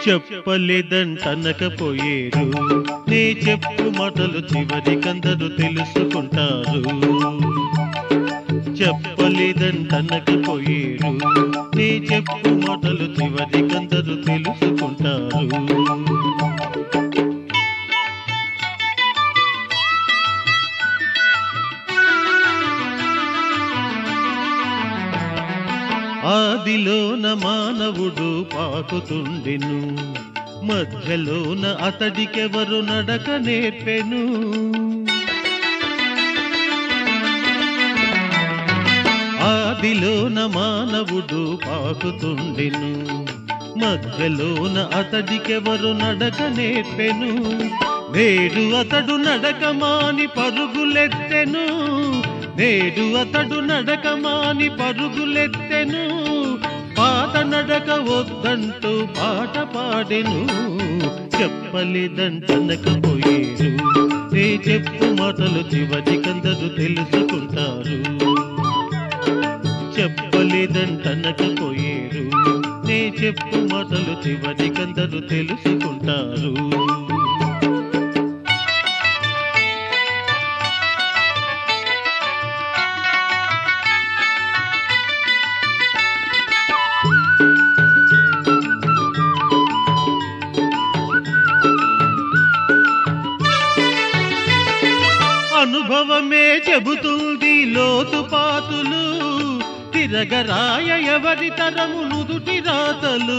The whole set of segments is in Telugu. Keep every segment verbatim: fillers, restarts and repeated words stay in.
చెప్పలేదంటనకపోయేరు నే చెప్పు మాటలు చివరికందరూ తెలుసుకుంటారు. చెప్పలేదంటనకపోయేరు నే చెప్పు మాటలు చివరికందరూ తెలుసుకుంటారు. ఆదిలోన మానవుడు పాకుతుండెను, మధ్యలోన అతడికెవరు నడక నేర్పెను. ఆదిలోన మానవుడు పాకుతుండెను, మధ్యలోన అతడికెవరు నడక నేర్పెను. నేడు అతడు నడక మాని పరుగులెత్తెను, నేడు అతడు నడక మాని పరుగులెత్తెను. పాత నడక వద్దంటూ పాట పాడెను. చెప్పలేదంటనకపోయేరు నే చెప్పు మాటలు చివరికందరూ తెలుసుకుంటారు. చెప్పలేదంటనకపోయేరు నే చెప్పు మాటలు చివరికందరూ తెలుసుకుంటారు. అనుభవమే చెబుతుంది లోతుపాతులు, తిరగరాయ ఎవరి తరము నుదుటి రాతలు.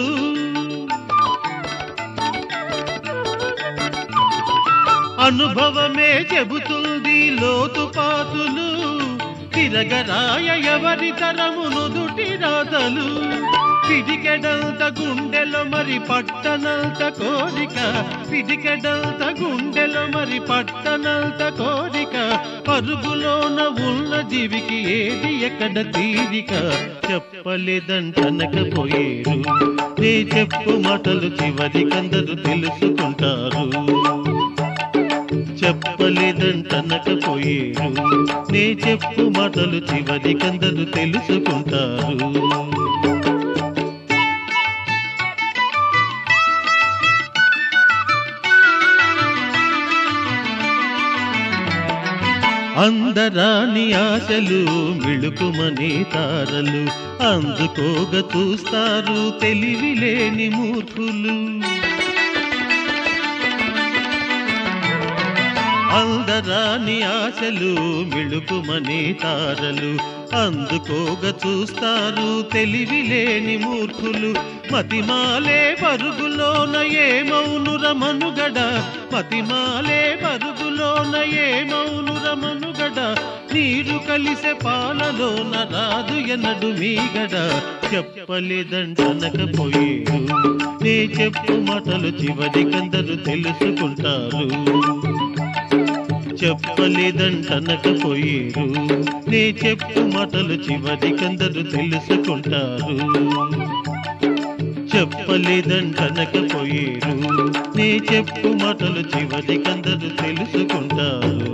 అనుభవమే చెబుతుంది లోతుపాతులు, తిరగరాయ ఎవరి తరము నుదుటి రాతలు. పిడికెడంత గుండెలో మరి పట్టనంత కోరిక, పిడికెడంత గుండెలో మరి పట్టనంత కోరిక. పరుగులోన ఉన్న జీవికి ఏది ఎక్కడ తీరిక. చెప్పలేదంటనకపోయేరు నే చెప్పు మాటలు చివరికందరూ తెలుసుకుంటారు. చెప్పలేదంటనకపోయేరు నే చెప్పు మాటలు చివరికందరూ తెలుసుకుంటారు. అందరాని ఆశలు మిళుకుమనే తారలు, అందుకోగ చూస్తారు తెలివిలేని మూర్ఖులు. అందరాని ఆశలు మిళుకుమనే తారలు, అందుకోగ చూస్తారు తెలివిలేని మూర్ఖులు. మతిమాలే పరుగులోన ఏమౌనుర మనుగడ, మతిమాలే పరుగులోన ఏమౌనుర మనుగడ. నీరు కలిసే పాలలోన రాదు ఎన్నడు మీగడ. చెప్పలేదంటనకపోయేరు నే చెప్పు మాటలు చివరికందరూ తెలుసుకుంటారు. చెప్పలేదంటనకపోయేరు నే చెప్పు మాటలు చివరికందరూ తెలుసుకుంటారు. చెప్పలేదంటనకపోయేరు నే చెప్పు మాటలు చివరికందరూ తెలుసుకుంటారు.